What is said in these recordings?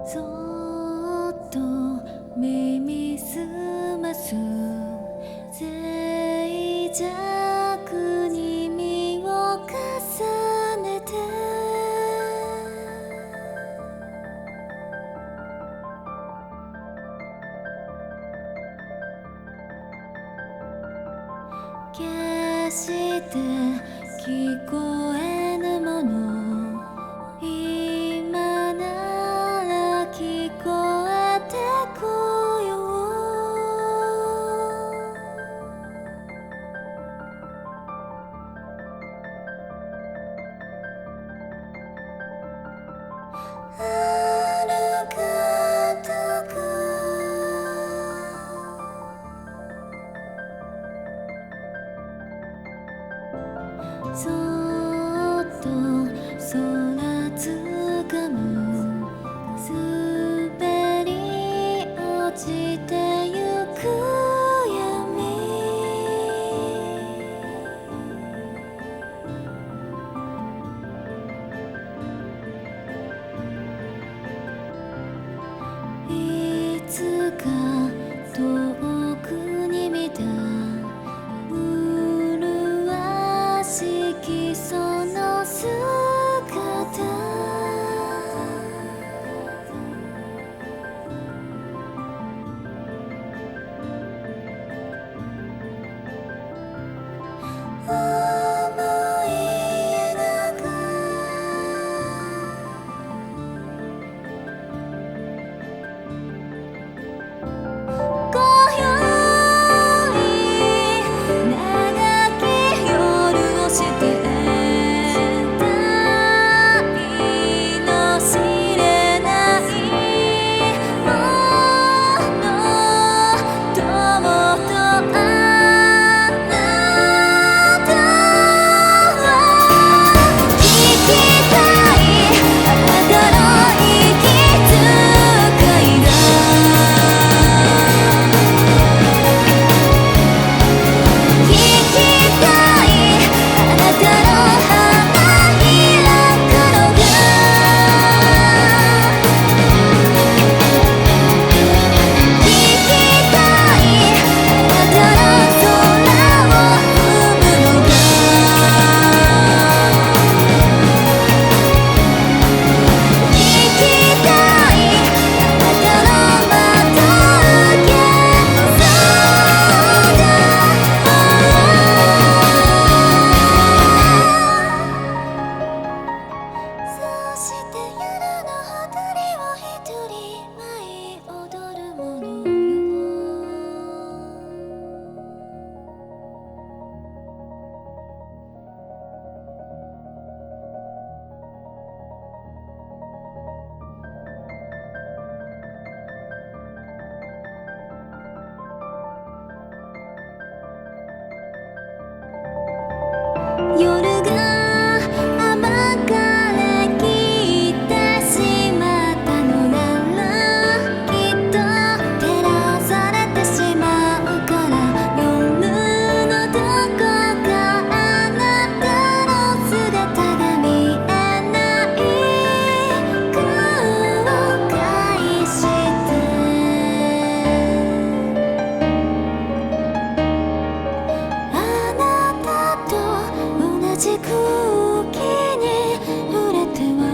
そっと耳すます静寂に身を重ねて決して聞こえぬもの今なら聞こえてこようあるかどこそっと空つかむ滑り落ちてゆく闇いつか遠くに見た麗しきその姿思い描く今宵長き夜をしてたいの知れないもの友とあなたは聞きたいあなたの息遣いが聞きたいあなたの花開くのが聞きたいあなたの空を踏むのが聞きたいあなたのまた受けそうだそして夜のほとりを一人舞い踊るものよ夜が甘かれきってしまったのならきっと照らされてしまうから夜のどこかあなたの姿が見えない後悔してあなたと同じ空気に触れては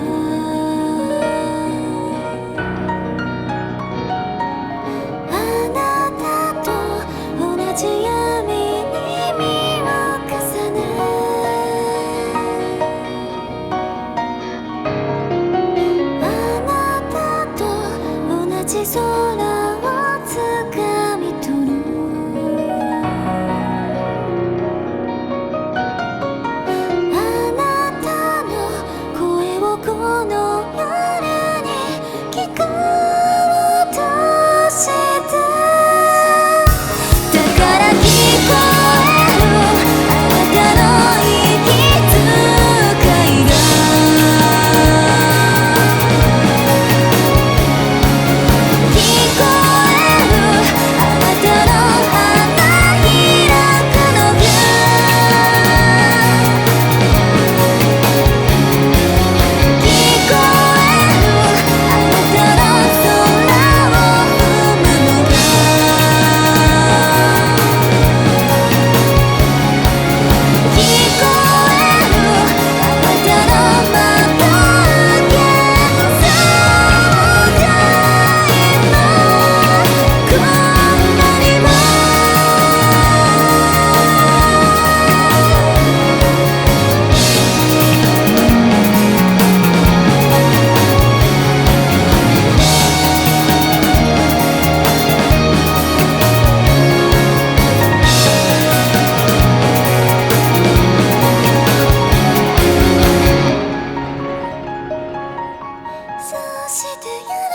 あなたと同じ闇に身を重ねあなたと同じ空をつかみ取るあなたの声をこの夜に聞こうとしてだから聞こえるあなたの息遣いが聞して